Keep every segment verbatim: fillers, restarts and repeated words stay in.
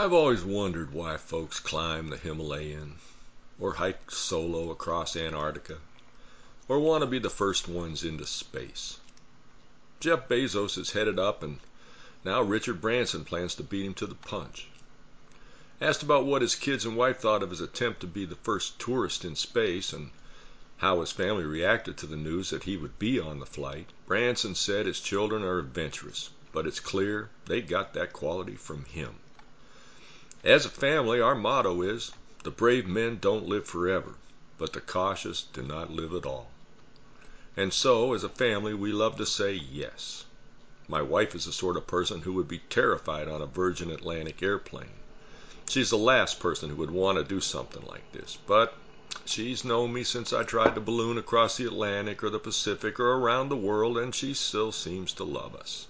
I've always wondered why folks climb the Himalayan, or hike solo across Antarctica, or want to be the first ones into space. Jeff Bezos is headed up, and now Richard Branson plans to beat him to the punch. Asked about what his kids and wife thought of his attempt to be the first tourist in space and how his family reacted to the news that he would be on the flight, Branson said his children are adventurous, but it's clear they got that quality from him. As a family, our motto is, the brave men don't live forever, but the cautious do not live at all. And so, as a family, we love to say yes. My wife is the sort of person who would be terrified on a Virgin Atlantic airplane. She's the last person who would want to do something like this, but she's known me since I tried to balloon across the Atlantic or the Pacific or around the world, and she still seems to love us.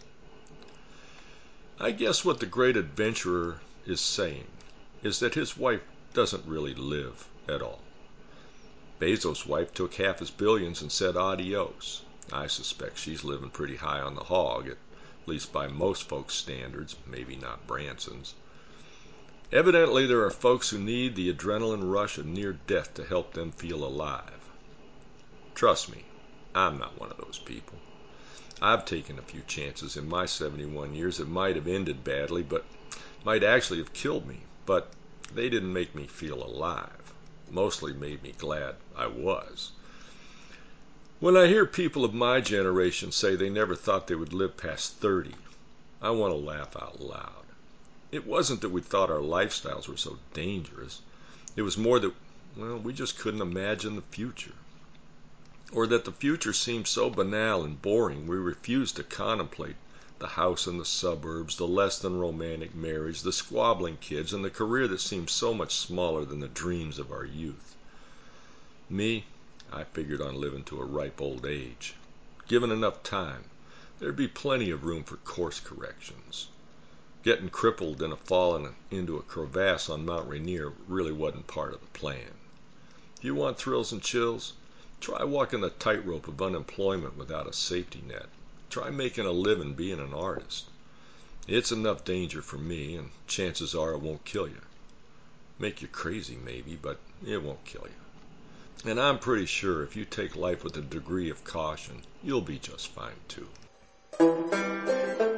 I guess what the great adventurer is saying is that his wife doesn't really live at all. Bezos' wife took half his billions and said adios. I suspect she's living pretty high on the hog, at least by most folks' standards, maybe not Branson's. Evidently, there are folks who need the adrenaline rush of near death to help them feel alive. Trust me, I'm not one of those people. I've taken a few chances in my seventy-one years that might have ended badly, but might actually have killed me, but they didn't make me feel alive. Mostly made me glad I was. When I hear people of my generation say they never thought they would live past thirty, I want to laugh out loud. It wasn't that we thought our lifestyles were so dangerous. It was more that, well, we just couldn't imagine the future. Or that the future seemed so banal and boring we refused to contemplate the house in the suburbs, the less than romantic marriage, the squabbling kids, and the career that seemed so much smaller than the dreams of our youth. Me, I figured on living to a ripe old age. Given enough time, there'd be plenty of room for course corrections. Getting crippled in a fall in a, into a crevasse on Mount Rainier really wasn't part of the plan. If you want thrills and chills, try walking the tightrope of unemployment without a safety net. Try making a living being an artist. It's enough danger for me, and chances are it won't kill you. Make you crazy maybe, but it won't kill you. And I'm pretty sure if you take life with a degree of caution, you'll be just fine too.